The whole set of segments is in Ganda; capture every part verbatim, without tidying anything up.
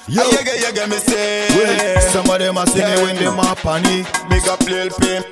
Yo, you get, you get me say. Well, some of them are see me when them are panic. Big up Lil Pimp.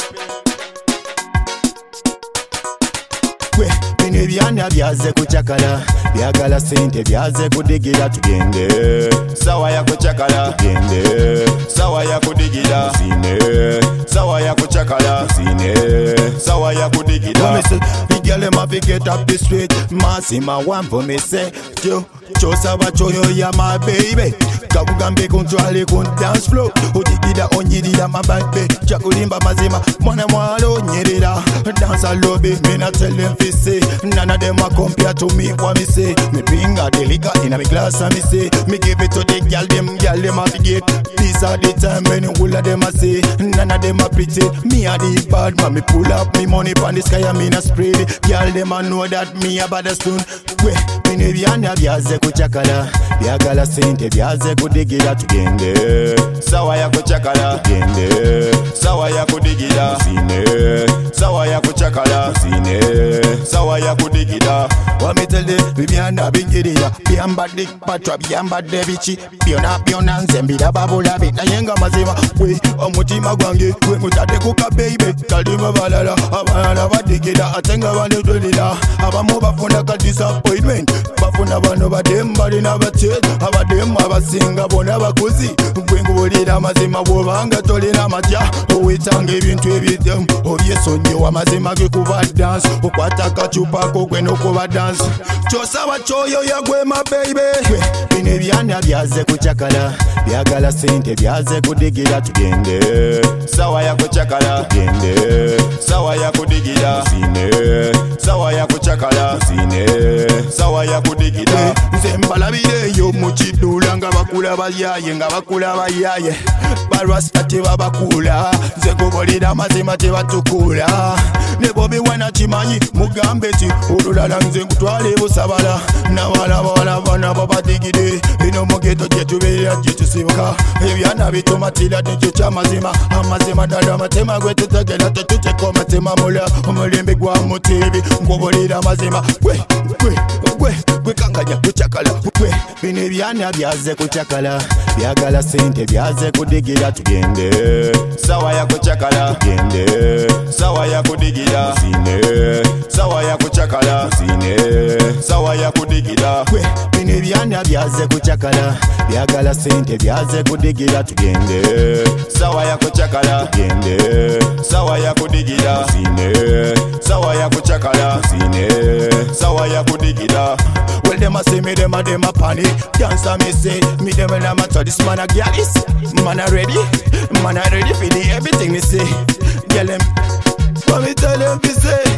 Bino ebyana byaze kuchakala, byagala sente byaze kudigira tugende. Sawa ya kuchakala, Tugende. sawa ya kudigira, Zine. sawa ya kuchakala, Zine. sawa ya When kudigira. me say, the girl them have to get up the street. Massima one for me say, yo, chosa bachoyo ya my baby. Kakugambe control kun dance flow. Udigida onyidida mababe. Chakulimba mazima, mwana mwalo nyirida. Dance a lobby, me not tell them fi say. None of them a compare to me what me say. Me bring a delica in a me glass and me say. Me give it to the girl, them girl them a forget. These are the time when all of them a say. None of them a pretty. Me a the bad man, me pull up me money pon the sky and me na spread it. Girl them a know that me a bad stone. We, me ne byana byaze kuchakala. Byagala sente byaze kudigira tugende. Sawa ya kuchakala, Tugende. sawa ya kudigira, Zine. sawa ya kuchakala, Zine. sawa ya kudigira. What me tell them, we byana bingirira. Byamba dik patra, byamba debichi. Byona byona nzembira babula bit. Na yenga mazima, we omutima gwange. We mutate kuka baby. Kalima balala, abana badigida. Atenga baludulila. Abamu bafuna ka disappointment. Bafuna bano badem balina batet. Abadem abasinga bona bakuzi. Gwengulira mazima bwobanga tolina matya. Owetanga ebintu ebidem. Obyesonyiwa amazima ge kuba dance. Okwata akacupa ko gwe nokuba dance. Chosa bachoyo yagwe my baby. Bino ebyana byaze kuchakala. Byagala sente byaze kudigira tugende. Sawa ya kuchakala, Tugende. sawa ya kudigira, Zine. sawa ya kuchakala, Zine. sawa ya kudigira. Nze mbalabireyo mu kidula nga bakula bayaye nga bakula bayaye barwasta tebabakula nze gobolera amazima tebatukula ne bobi wana kimanyi mugambe ti olulala nze nkutwala ebusabala nabalabawala bana babadigide eno mugeto gyetubeera gyetusibuka ebyana bitumatira nekyo kyamazima amazima ddala amatema gwe tutegera tetuteka amatema mula omulembe gwa mutebi ngobolera amazima gwe gwe gwe gwe kankanya kuchakala gwe bino ebyana byaze kuchakala byagala sente byaze kudigira tugende Sawa ya kuchakala, tugende sawa ya kudigira, Zine. sawa ya kuchakala, Zine. sawa ya kudigira. Gwe bino ebyana byaze kuchakala byagala sente byaze kudigira tugende Sawa ya kuchakala, tugende sawa ya kudigira, Zine. sawa ya kuchakala, Zine. sawa ya kudigira. Well, them a say me, them a them a panic. Dancer me say, me them a them a tell this man a gyalis. Man a ready, man a ready for the everything me say. Girl them, what me tell them to say.